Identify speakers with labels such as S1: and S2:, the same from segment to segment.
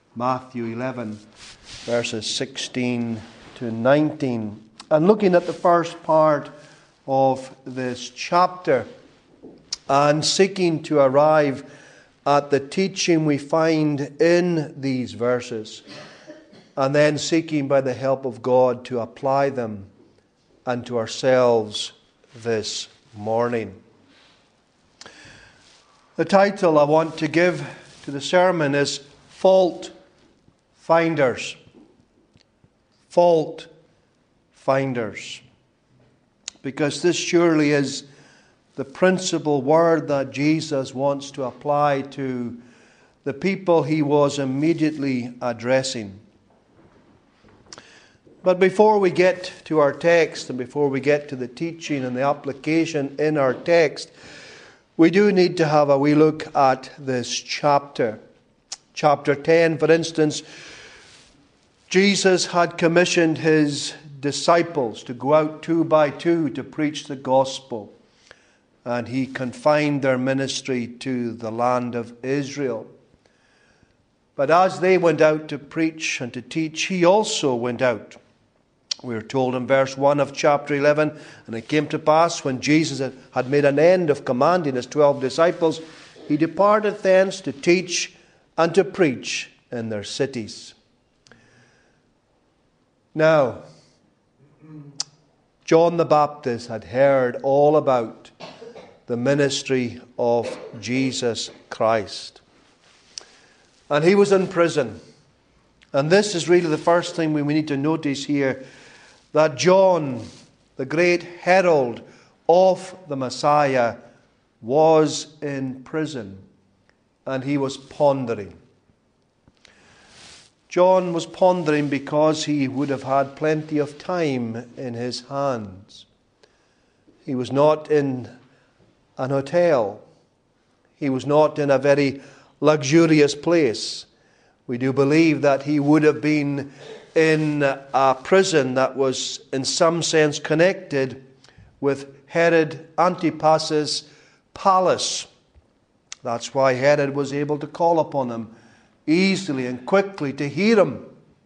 S1: Matthew 11, verses 16 to 19. And looking at the first part of this chapter and seeking to arrive at the teaching we find in these verses, and then seeking by the help of God to apply them unto ourselves this morning. The title I want to give to the sermon is Fault Finders. Fault Finders. Because this surely is the principal word that Jesus wants to apply to the people he was immediately addressing. But before we get to our text and before we get to the teaching and the application in our text, we do need to have a wee look at this chapter. Chapter 10, for instance, Jesus had commissioned his disciples to go out 2 by 2 to preach the gospel. And he confined their ministry to the land of Israel. But as they went out to preach and to teach, he also went out. We are told in verse 1 of chapter 11, and it came to pass when Jesus had made an end of commanding his 12 disciples, he departed thence to teach and to preach in their cities. Now, John the Baptist had heard all about the ministry of Jesus Christ. And he was in prison. And this is really the first thing we need to notice here, that John, the great herald of the Messiah, was in prison. And he was pondering. John was pondering because he would have had plenty of time in his hands. He was not in an hotel. He was not in a very luxurious place. We do believe that he would have been in a prison that was in some sense connected with Herod Antipas's palace. That's why Herod was able to call upon him easily and quickly to hear him.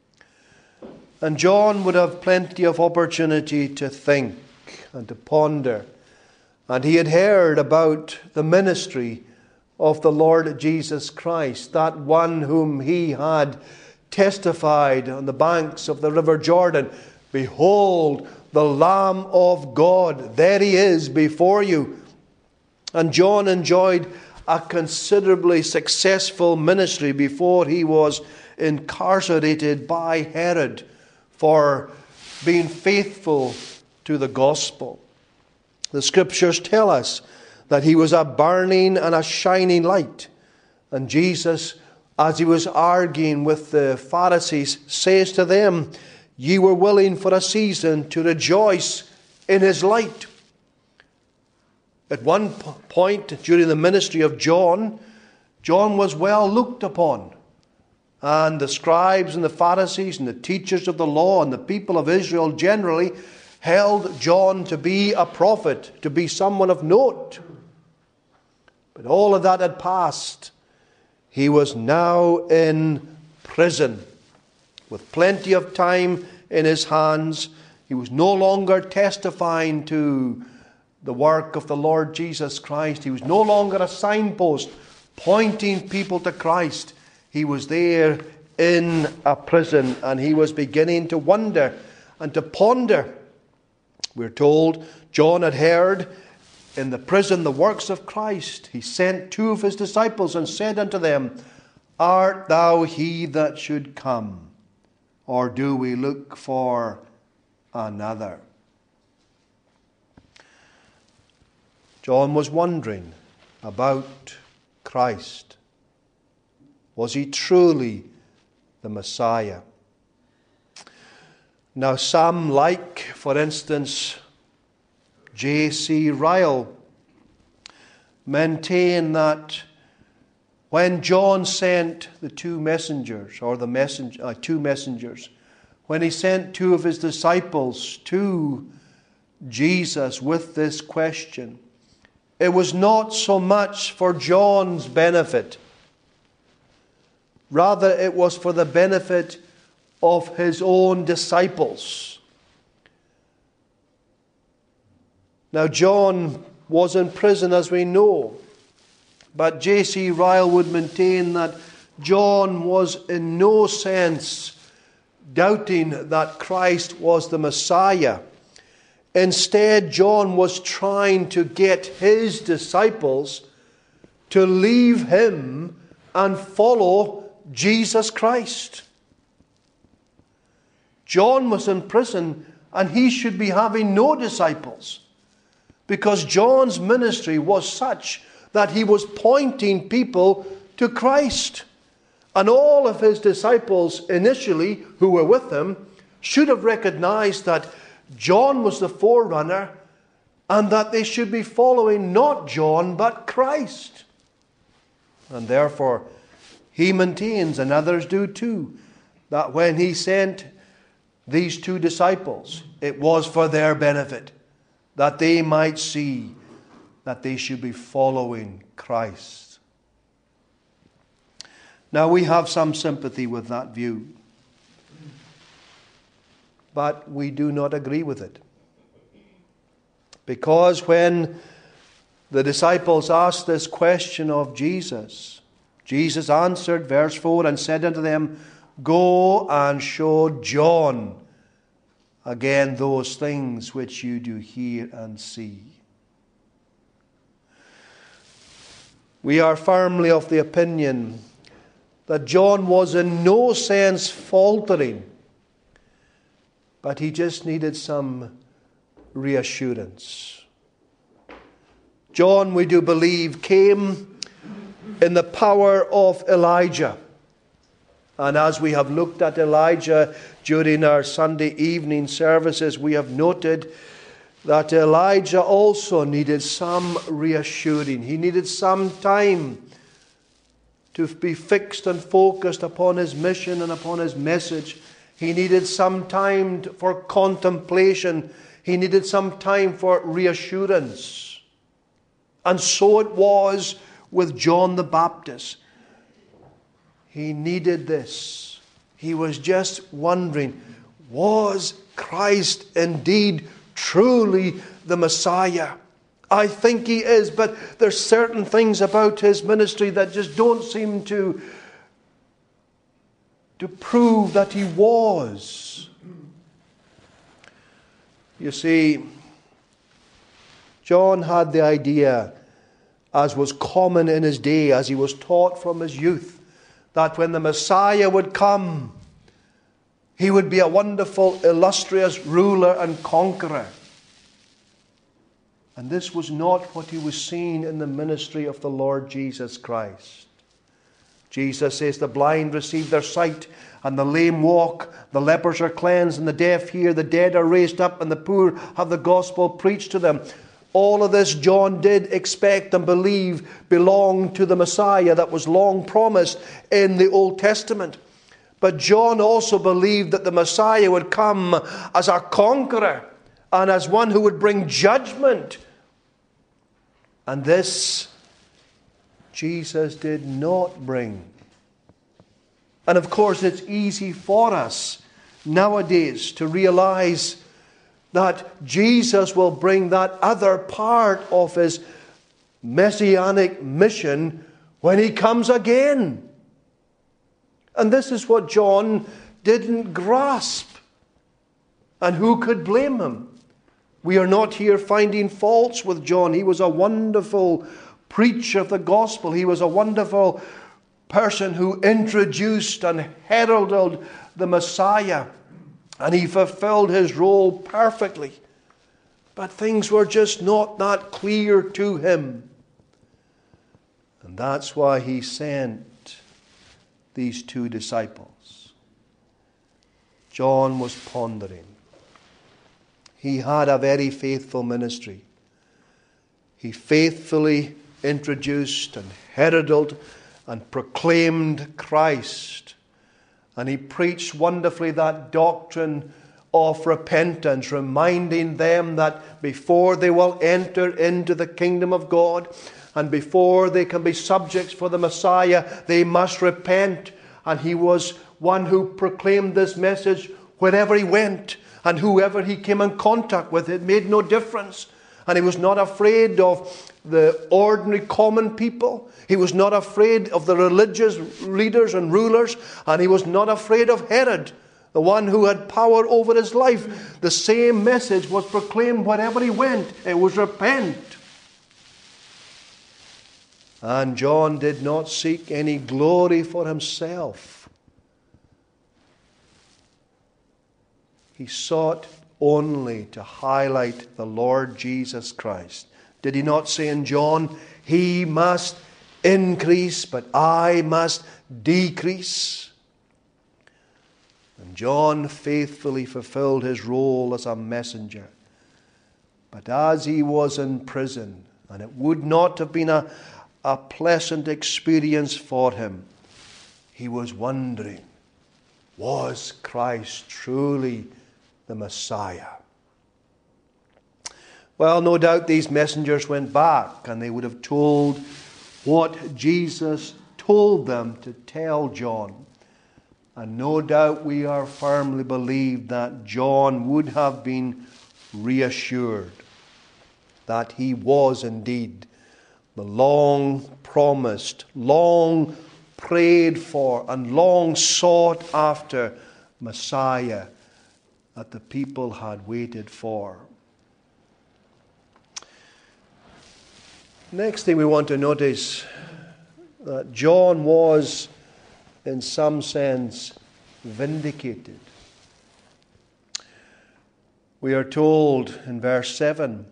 S1: And John would have plenty of opportunity to think and to ponder. And he had heard about the ministry of the Lord Jesus Christ, that one whom he had testified on the banks of the river Jordan. Behold, the Lamb of God, there he is before you. And John enjoyed a considerably successful ministry before he was incarcerated by Herod for being faithful to the gospel. The scriptures tell us that he was a burning and a shining light. And Jesus, as he was arguing with the Pharisees, says to them, "Ye were willing for a season to rejoice in his light." At one point during the ministry of John, John was well looked upon. And the scribes and the Pharisees and the teachers of the law and the people of Israel generally held John to be a prophet, to be someone of note. But all of that had passed. He was now in prison with plenty of time in his hands. He was no longer testifying to the work of the Lord Jesus Christ. He was no longer a signpost pointing people to Christ. He was there in a prison, and he was beginning to wonder and to ponder. We're told John had heard in the prison the works of Christ. He sent 2 of his disciples and said unto them, "Art thou he that should come, or do we look for another?" John was wondering about Christ. Was he truly the Messiah? Now some, like, for instance, J.C. Ryle, maintain that when John sent the 2 messengers, or the 2 messengers, when he sent 2 of his disciples to Jesus with this question, it was not so much for John's benefit Rather, it was for the benefit of his own disciples. Now, John was in prison, as we know, but J.C. Ryle would maintain that John was in no sense doubting that Christ was the Messiah. Instead, John was trying to get his disciples to leave him and follow Jesus Christ. John was in prison, and he should be having no disciples, because John's ministry was such that he was pointing people to Christ. And all of his disciples initially, who were with him, should have recognized that John was the forerunner, and that they should be following not John, but Christ. And therefore, he maintains, and others do too, that when he sent these two disciples, it was for their benefit, that they might see that they should be following Christ. Now, we have some sympathy with that view, but we do not agree with it. Because when the disciples asked this question of Jesus, Jesus answered, verse 4, and said unto them, Go and show John again those things which you do hear and see. We are firmly of the opinion that John was in no sense faltering, but he just needed some reassurance. John, we do believe, came in the power of Elijah. And as we have looked at Elijah during our Sunday evening services, we have noted that Elijah also needed some reassuring. He needed some time to be fixed and focused upon his mission and upon his message. He needed some time for contemplation. He needed some time for reassurance. And so it was with John the Baptist. He needed this. He was just wondering, was Christ indeed truly the Messiah? I think he is, but there's certain things about his ministry that just don't seem to prove that he was. You see, John had the idea, as was common in his day, as he was taught from his youth, that when the Messiah would come, he would be a wonderful, illustrious ruler and conqueror. And this was not what he was seeing in the ministry of the Lord Jesus Christ. Jesus says the blind receive their sight, and the lame walk, the lepers are cleansed, and the deaf hear, the dead are raised up, and the poor have the gospel preached to them. All of this John did expect and believe belonged to the Messiah that was long promised in the Old Testament. But John also believed that the Messiah would come as a conqueror and as one who would bring judgment. And this Jesus did not bring. And of course, it's easy for us nowadays to realize that Jesus will bring that other part of his messianic mission when he comes again. And this is what John didn't grasp. And who could blame him? We are not here finding faults with John. He was a wonderful preacher of the gospel. He was a wonderful person who introduced and heralded the Messiah. And he fulfilled his role perfectly. But things were just not that clear to him. And that's why he sent these two disciples. John was pondering. He had a very faithful ministry. He faithfully introduced and heralded and proclaimed Christ. And he preached wonderfully that doctrine of repentance, reminding them that before they will enter into the kingdom of God and before they can be subjects for the Messiah, they must repent And he was one who proclaimed this message wherever he went. And whoever he came in contact with, it made no difference. And he was not afraid of the ordinary common people. He was not afraid of the religious leaders and rulers. And he was not afraid of Herod, the one who had power over his life. The same message was proclaimed wherever he went. It was repent. And John did not seek any glory for himself. He sought only to highlight the Lord Jesus Christ. Did he not say in John, he must increase, but I must decrease? And John faithfully fulfilled his role as a messenger. But as he was in prison, and it would not have been a pleasant experience for him, he was wondering, was Christ truly the Messiah? Well, no doubt these messengers went back and they would have told what Jesus told them to tell John. And no doubt we are firmly believed that John would have been reassured that he was indeed the long promised, long prayed for, and long sought after Messiah that the people had waited for. Next thing we want to notice, that John was, in some sense, vindicated. We are told in verse 7,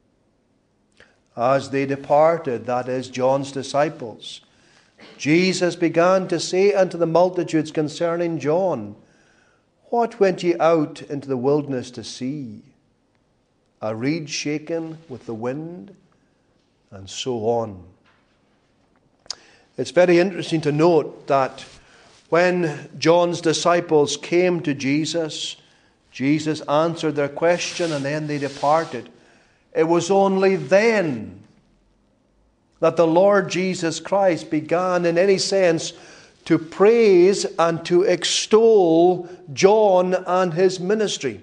S1: as they departed, that is, John's disciples, Jesus began to say unto the multitudes concerning John, what went ye out into the wilderness to see? A reed shaken with the wind? And so on. It's very interesting to note that when John's disciples came to Jesus, Jesus answered their question and then they departed. It was only then that the Lord Jesus Christ began, in any sense, to praise and to extol John and his ministry.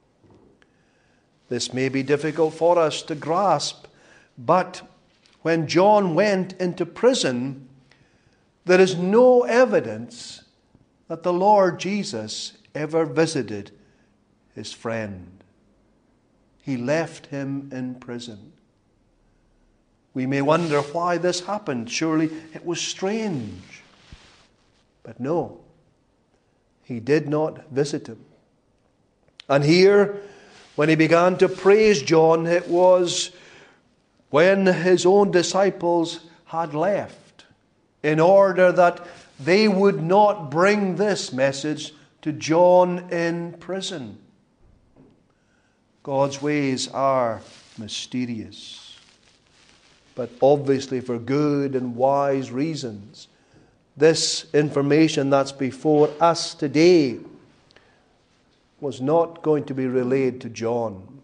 S1: This may be difficult for us to grasp, but when John went into prison, there is no evidence that the Lord Jesus ever visited his friend. He left him in prison. We may wonder why this happened. Surely it was strange. But no, he did not visit him. And here, when he began to praise John, it was when his own disciples had left, in order that they would not bring this message to John in prison. God's ways are mysterious, but obviously for good and wise reasons. This information that's before us today was not going to be relayed to John.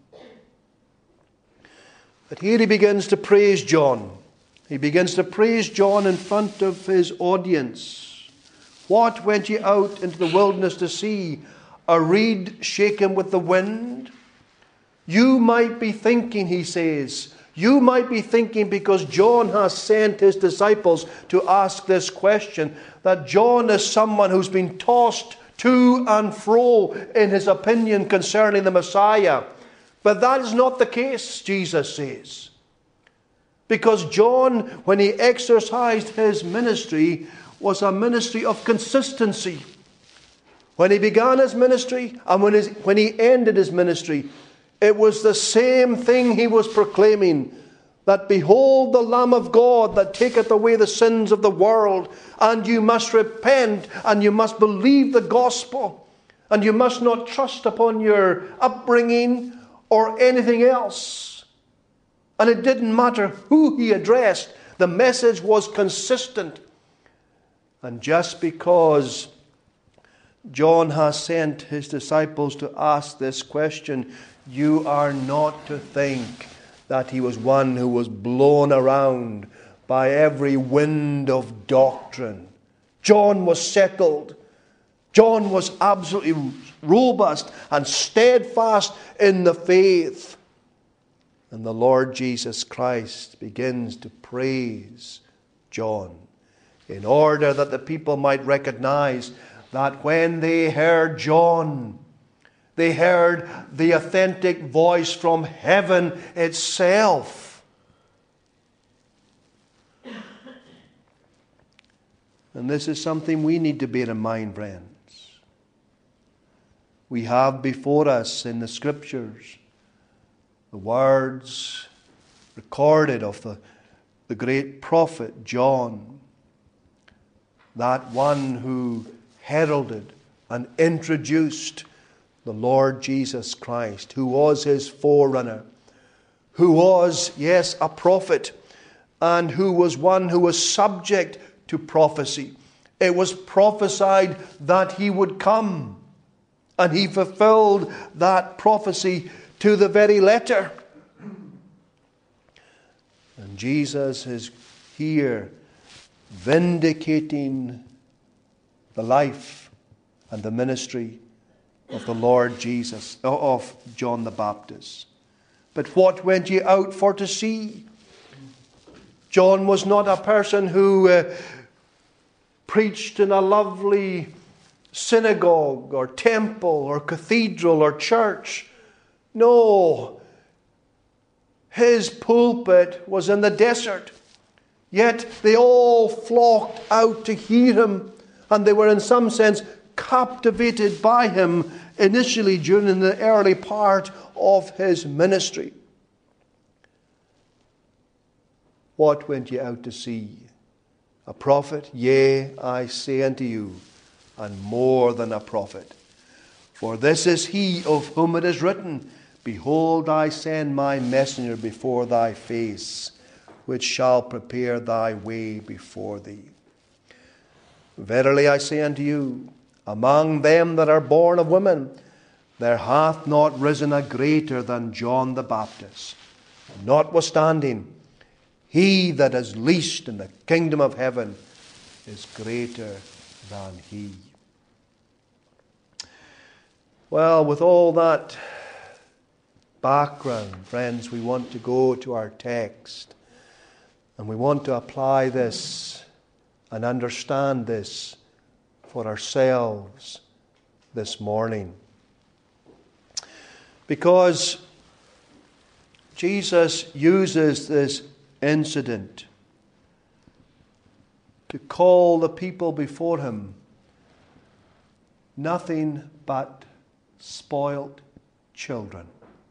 S1: But here he begins to praise John. He begins to praise John in front of his audience. What went ye out into the wilderness to see? A reed shaken with the wind? You might be thinking, he says, you might be thinking, because John has sent his disciples to ask this question, that John is someone who's been tossed to and fro in his opinion concerning the Messiah. But that is not the case, Jesus says. Because John, when he exercised his ministry, was a ministry of consistency. When he began his ministry and when he ended his ministry, it was the same thing he was proclaiming, that behold the Lamb of God that taketh away the sins of the world, and you must repent and you must believe the gospel, and you must not trust upon your upbringing or anything else. And it didn't matter who he addressed, the message was consistent. And just because John has sent his disciples to ask this question, you are not to think that he was one who was blown around by every wind of doctrine. John was settled. John was absolutely robust and steadfast in the faith. And the Lord Jesus Christ begins to praise John in order that the people might recognize that when they heard John, they heard the authentic voice from heaven itself. And this is something we need to bear in mind, friends. We have before us in the Scriptures the words recorded of the great prophet John, that one who heralded and introduced the Lord Jesus Christ, who was his forerunner, who was, yes, a prophet, and who was one who was subject to prophecy. It was prophesied that he would come, and he fulfilled that prophecy to the very letter. And Jesus is here vindicating the life and the ministry of the Lord Jesus, of John the Baptist. But what went ye out for to see? John was not a person who preached in a lovely synagogue or temple or cathedral or church. No, his pulpit was in the desert. Yet they all flocked out to hear him, and they were in some sense captivated by him initially during the early part of his ministry. What went ye out to see? A prophet? Yea, I say unto you, and more than a prophet. For this is he of whom it is written, Behold, I send my messenger before thy face, which shall prepare thy way before thee. Verily I say unto you, among them that are born of women, there hath not risen a greater than John the Baptist. Notwithstanding, he that is least in the kingdom of heaven is greater than he. Well, with all that background, friends, we want to go to our text, and we want to apply this and understand this for ourselves this morning. Because Jesus uses this incident to call the people before him nothing but spoiled children.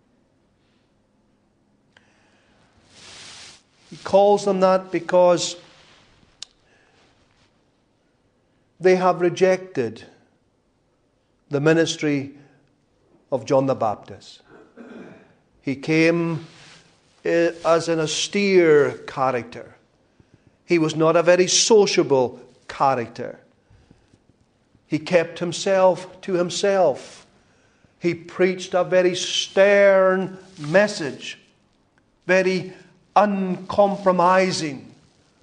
S1: He calls them that because they have rejected the ministry of John the Baptist. He came as an austere character. He was not a very sociable character. He kept himself to himself. He preached a very stern message, very uncompromising.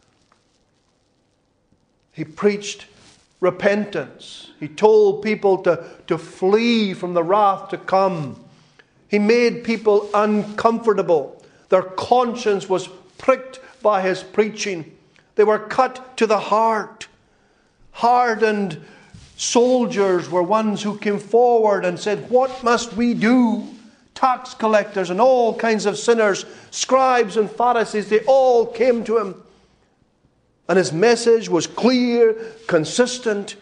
S1: He preached repentance. He told people to flee from the wrath to come. He made people uncomfortable. Their conscience was pricked by his preaching. They were cut to the heart. Hardened soldiers were ones who came forward and said, "What must we do?" Tax collectors and all kinds of sinners, scribes and Pharisees, they all came to him. And his message was clear, consistent,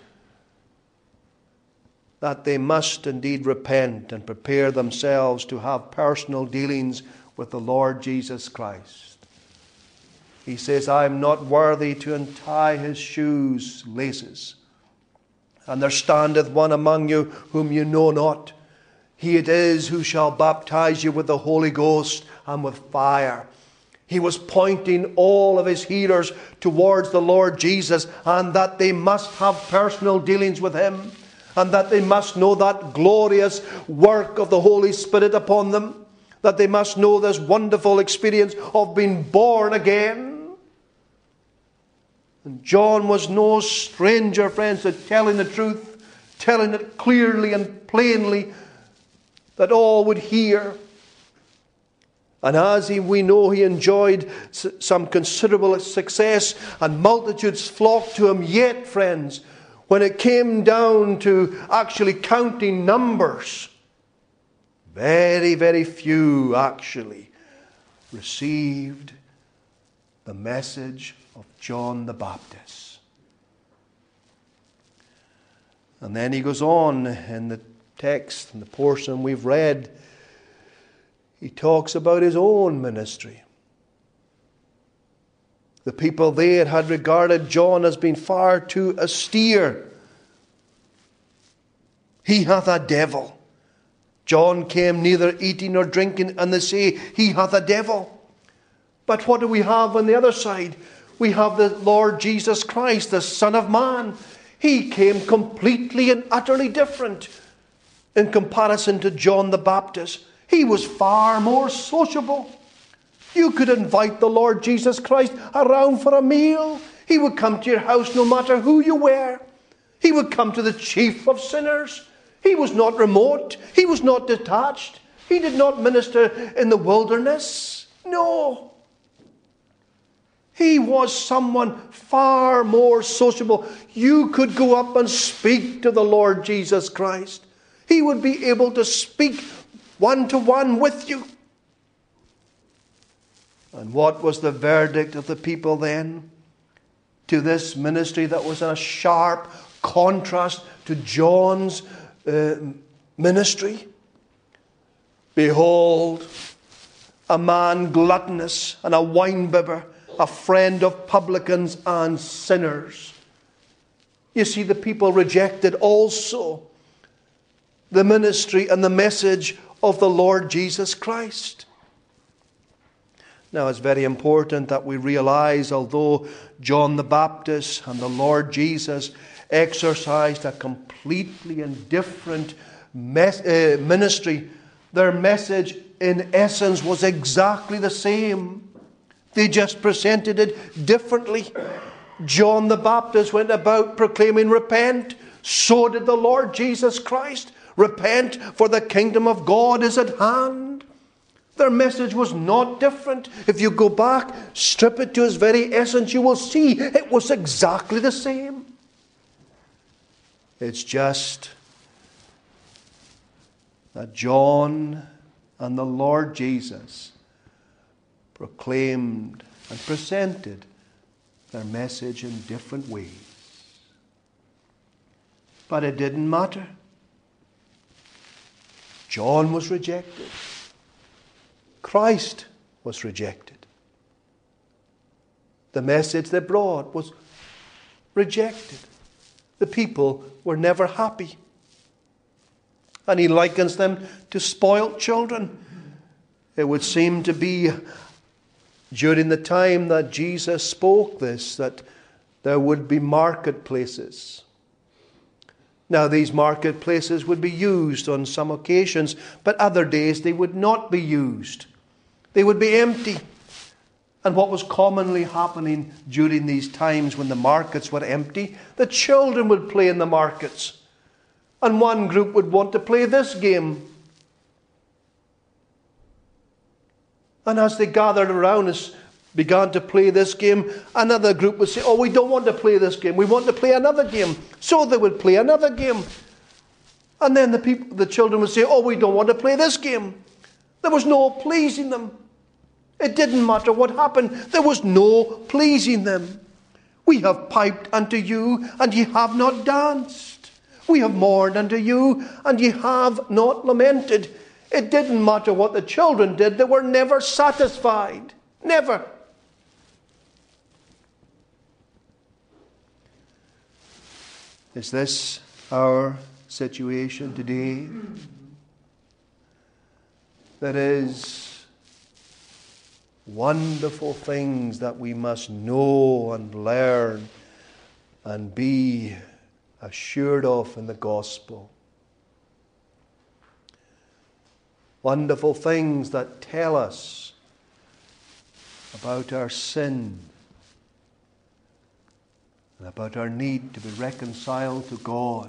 S1: that they must indeed repent and prepare themselves to have personal dealings with the Lord Jesus Christ. He says, "I am not worthy to untie his shoes' laces. And there standeth one among you whom you know not. He it is who shall baptize you with the Holy Ghost and with fire." He was pointing all of his hearers towards the Lord Jesus, and that they must have personal dealings with him, and that they must know that glorious work of the Holy Spirit upon them, that they must know this wonderful experience of being born again. And John was no stranger, friends, to telling the truth, telling it clearly and plainly that all would hear. And as we know, he enjoyed some considerable success and multitudes flocked to him. Yet, friends, when it came down to actually counting numbers, very, very few actually received the message of John the Baptist. And then he goes on in the text, in the portion we've read, he talks about his own ministry. The people there had regarded John as being far too austere. He hath a devil. John came neither eating nor drinking, and they say, he hath a devil. But what do we have on the other side? We have the Lord Jesus Christ, the Son of Man. He came completely and utterly different in comparison to John the Baptist. He was far more sociable. You could invite the Lord Jesus Christ around for a meal. He would come to your house no matter who you were. He would come to the chief of sinners. He was not remote. He was not detached. He did not minister in the wilderness. No. He was someone far more sociable. You could go up and speak to the Lord Jesus Christ. He would be able to speak one-to-one with you. And what was the verdict of the people then to this ministry that was a sharp contrast to John's ministry? Behold, a man gluttonous and a winebibber, a friend of publicans and sinners. You see, the people rejected also the ministry and the message of the Lord Jesus Christ. Now, it's very important that we realize, although John the Baptist and the Lord Jesus exercised a completely different ministry, their message in essence was exactly the same. They just presented it differently. John the Baptist went about proclaiming, repent. So did the Lord Jesus Christ. Repent, for the kingdom of God is at hand. Their message was not different. If you go back, strip it to its very essence, you will see it was exactly the same. It's just that John and the Lord Jesus proclaimed and presented their message in different ways. But it didn't matter. John was rejected. Christ was rejected. The message they brought was rejected. The people were never happy. And he likens them to spoilt children. It would seem to be during the time that Jesus spoke this, that there would be marketplaces. Now, these marketplaces would be used on some occasions, but other days they would not be used. They would be empty. And what was commonly happening during these times when the markets were empty, the children would play in the markets. And one group would want to play this game. And as they gathered around us, began to play this game, another group would say, oh, we don't want to play this game. We want to play another game. So they would play another game. And then the children would say, oh, we don't want to play this game. There was no pleasing them. It didn't matter what happened. There was no pleasing them. We have piped unto you, and ye have not danced. We have mourned unto you, and ye have not lamented. It didn't matter what the children did. They were never satisfied. Never. Is this our situation today? There is wonderful things that we must know and learn and be assured of in the gospel. Wonderful things that tell us about our sin, about our need to be reconciled to God.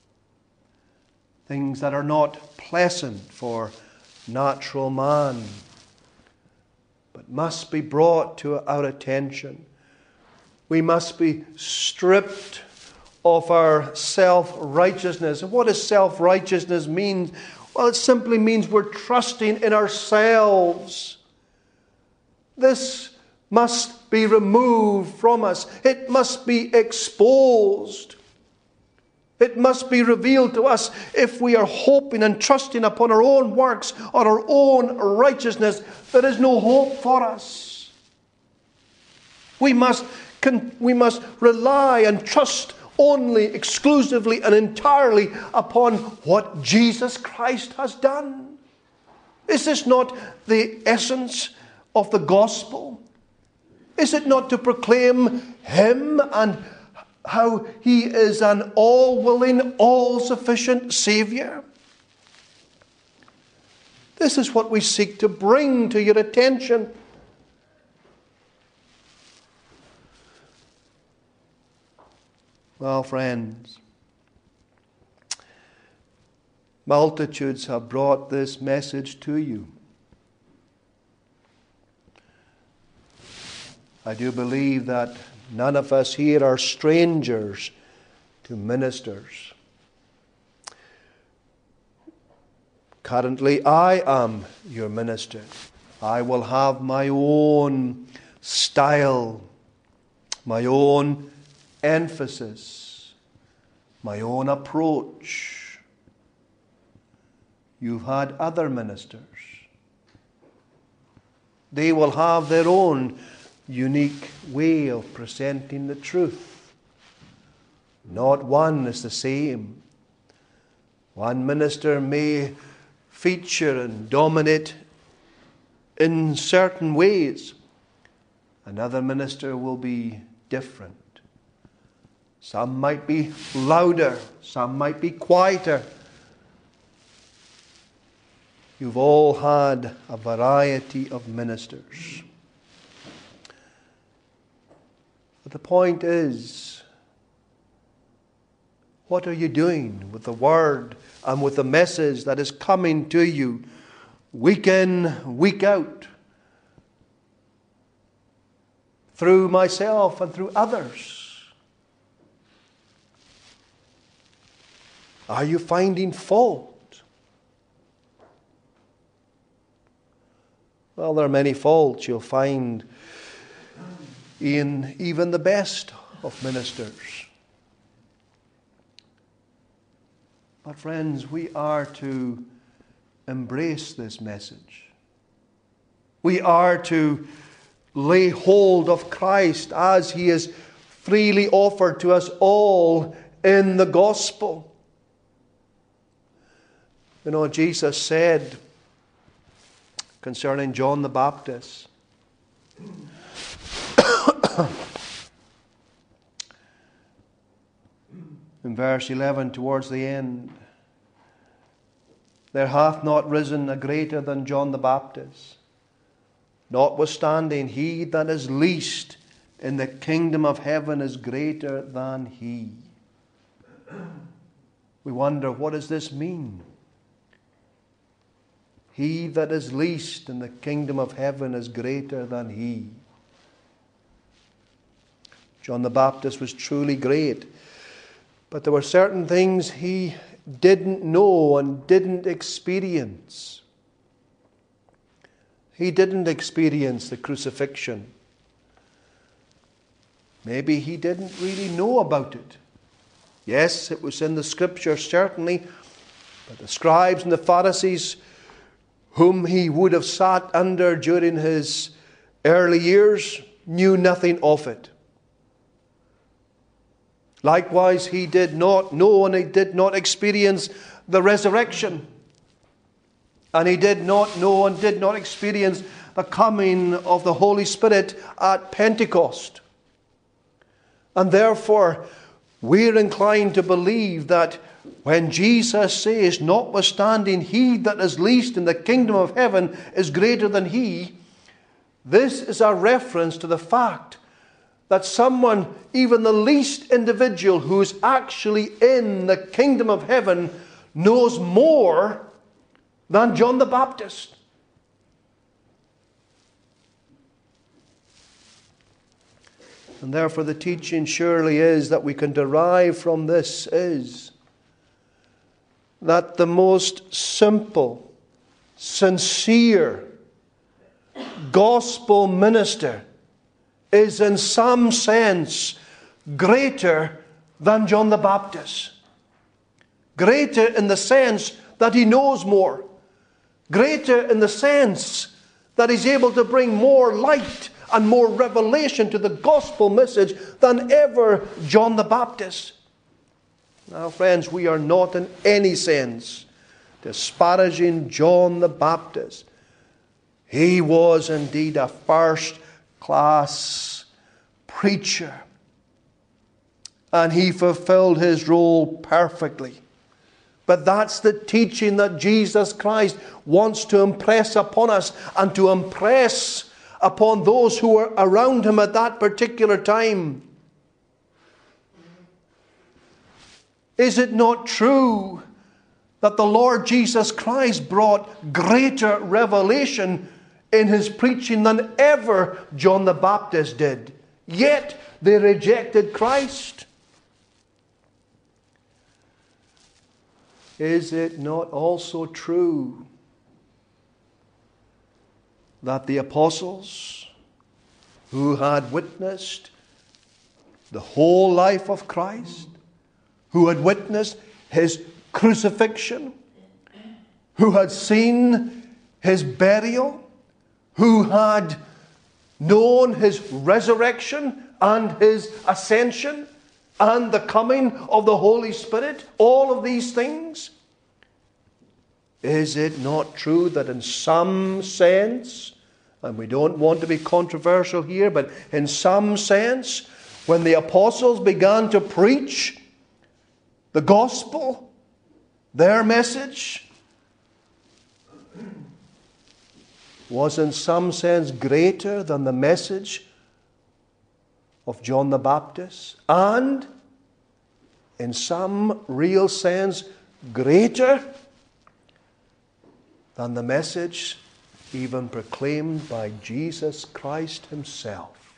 S1: Things that are not pleasant for natural man, but must be brought to our attention. We must be stripped of our self-righteousness. And what does self-righteousness mean? Well, it simply means we're trusting in ourselves. This must be removed from us. It must be exposed. It must be revealed to us. If we are hoping and trusting upon our own works or our own righteousness, there is no hope for us. We must rely and trust only, exclusively and entirely upon what Jesus Christ has done. Is this not the essence of the gospel? Is it not to proclaim Him and how He is an all-willing, all-sufficient Saviour? This is what we seek to bring to your attention. Well, friends, multitudes have brought this message to you. I do believe that none of us here are strangers to ministers. Currently, I am your minister. I will have my own style, my own emphasis, my own approach. You've had other ministers. They will have their own unique way of presenting the truth. Not one is the same. One minister may feature and dominate in certain ways. Another minister will be different. Some might be louder, some might be quieter. You've all had a variety of ministers. But the point is, what are you doing with the word and with the message that is coming to you week in, week out, through myself and through others? Are you finding fault? Well, there are many faults you'll find in even the best of ministers. But friends, we are to embrace this message. We are to lay hold of Christ as He is freely offered to us all in the gospel. You know, Jesus said concerning John the Baptist, in verse 11 towards the end, there hath not risen a greater than John the Baptist. Notwithstanding, he that is least in the kingdom of heaven is greater than he. We wonder, what does this mean? He that is least in the kingdom of heaven is greater than he. John the Baptist was truly great, but there were certain things he didn't know and didn't experience. He didn't experience the crucifixion. Maybe he didn't really know about it. Yes, it was in the Scripture, certainly, but the scribes and the Pharisees, whom he would have sat under during his early years, knew nothing of it. Likewise, he did not know and he did not experience the resurrection. And he did not know and did not experience the coming of the Holy Spirit at Pentecost. And therefore, we're inclined to believe that when Jesus says, notwithstanding he that is least in the kingdom of heaven is greater than he, this is a reference to the fact that someone, even the least individual who's actually in the kingdom of heaven, knows more than John the Baptist. And therefore the teaching surely is that we can derive from this is that the most simple, sincere gospel minister is in some sense greater than John the Baptist. Greater in the sense that he knows more. Greater in the sense that he's able to bring more light and more revelation to the gospel message than ever John the Baptist. Now, friends, we are not in any sense disparaging John the Baptist. He was indeed a first-class preacher, and he fulfilled his role perfectly. But that's the teaching that Jesus Christ wants to impress upon us and to impress upon those who were around him at that particular time. Is it not true that the Lord Jesus Christ brought greater revelation in his preaching than ever John the Baptist did? Yet they rejected Christ. Is it not also true that the apostles, who had witnessed the whole life of Christ, who had witnessed his crucifixion, who had seen his burial, who had known his resurrection and his ascension and the coming of the Holy Spirit, all of these things, is it not true that in some sense, and we don't want to be controversial here, but in some sense, when the apostles began to preach the gospel, their message was in some sense greater than the message of John the Baptist, and in some real sense greater than the message even proclaimed by Jesus Christ himself.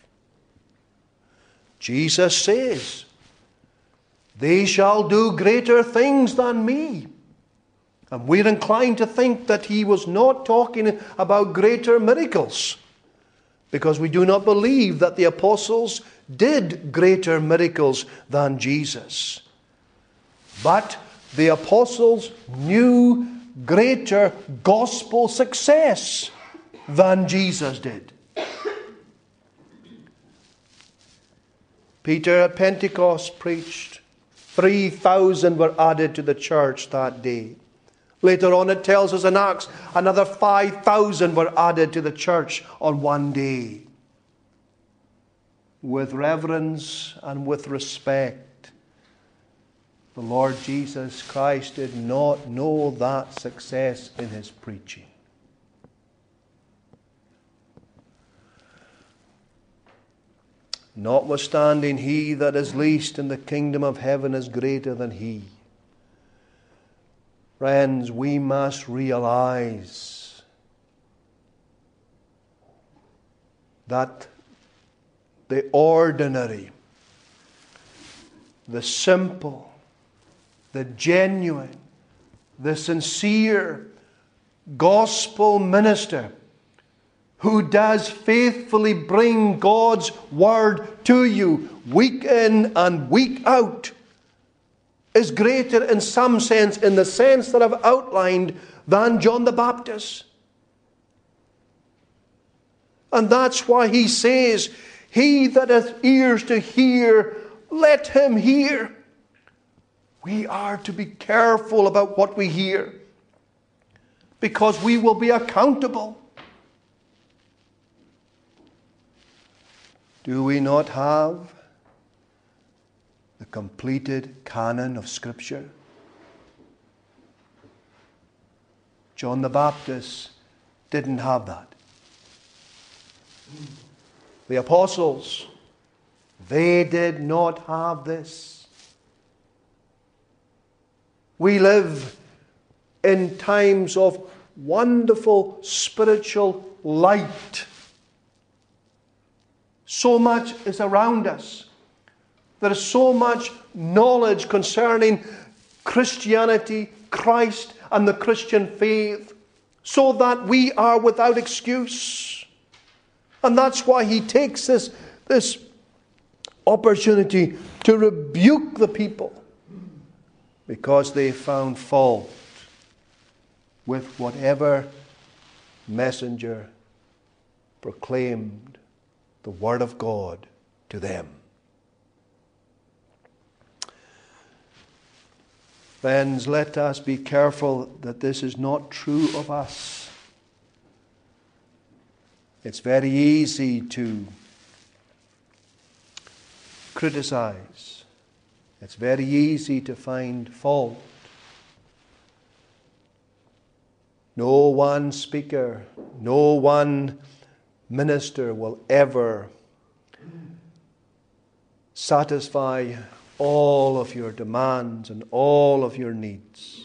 S1: Jesus says, "They shall do greater things than me." And we're inclined to think that he was not talking about greater miracles, because we do not believe that the apostles did greater miracles than Jesus. But the apostles knew greater gospel success than Jesus did. Peter at Pentecost preached. 3,000 were added to the church that day. Later on it tells us in Acts, another 5,000 were added to the church on one day. With reverence and with respect, the Lord Jesus Christ did not know that success in his preaching. Notwithstanding, he that is least in the kingdom of heaven is greater than he. Friends, we must realize that the ordinary, the simple, the genuine, the sincere gospel minister who does faithfully bring God's word to you week in and week out is greater in some sense, in the sense that I've outlined, than John the Baptist. And that's why he says, "He that hath ears to hear, let him hear." We are to be careful about what we hear, because we will be accountable. Do we not have the completed canon of Scripture? John the Baptist didn't have that. The apostles They did not have this. We live in times of wonderful spiritual light. So much is around us. There is so much knowledge concerning Christianity, Christ, and the Christian faith, so that we are without excuse. And that's why he takes this opportunity to rebuke the people, because they found fault with whatever messenger proclaimed the word of God to them. Friends, let us be careful that this is not true of us. It's very easy to criticize. It's very easy to find fault. No one speaker, no one minister will ever satisfy all of your demands and all of your needs.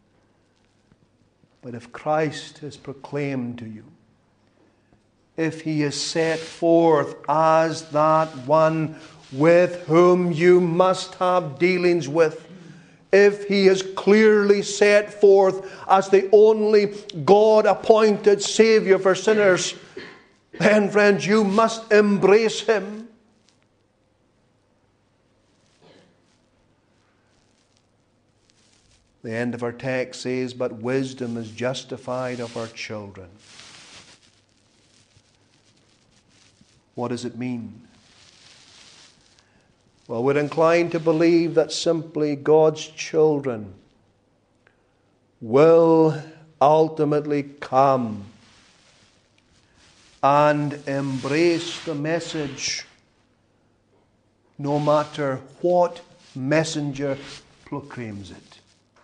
S1: But if Christ is proclaimed to you, if he is set forth as that one with whom you must have dealings with, if he is clearly set forth as the only God-appointed Saviour for sinners, then, friends, you must embrace him. The end of our text says, "But wisdom is justified of her children." What does it mean? Well, we're inclined to believe that simply God's children will ultimately come and embrace the message, no matter what messenger proclaims it.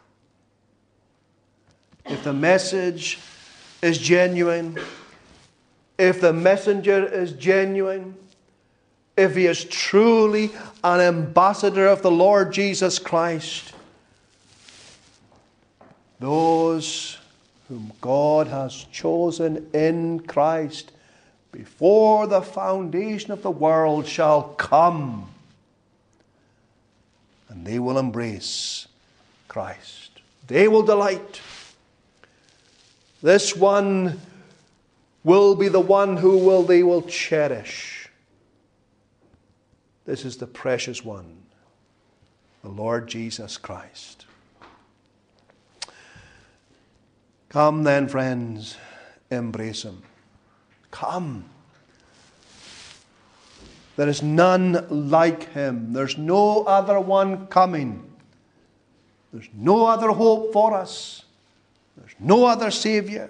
S1: If the message is genuine, if the messenger is genuine, if he is truly an ambassador of the Lord Jesus Christ, those whom God has chosen in Christ before the foundation of the world shall come, and they will embrace Christ. They will delight. This one will be the one who they will cherish. This is the precious one, the Lord Jesus Christ. Come then, friends, embrace him. Come. There is none like him. There's no other one coming. There's no other hope for us. There's no other Saviour.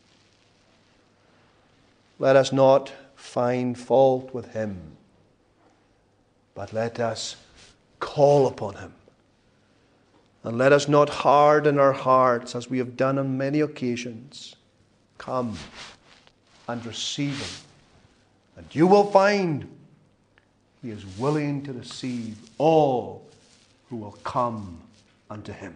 S1: Let us not find fault with him, but let us call upon him. And let us not harden our hearts as we have done on many occasions. Come and receive him. And you will find he is willing to receive all who will come unto him.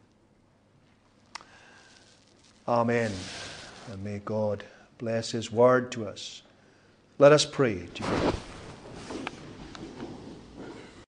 S1: Amen. And may God bless his word to us. Let us pray together.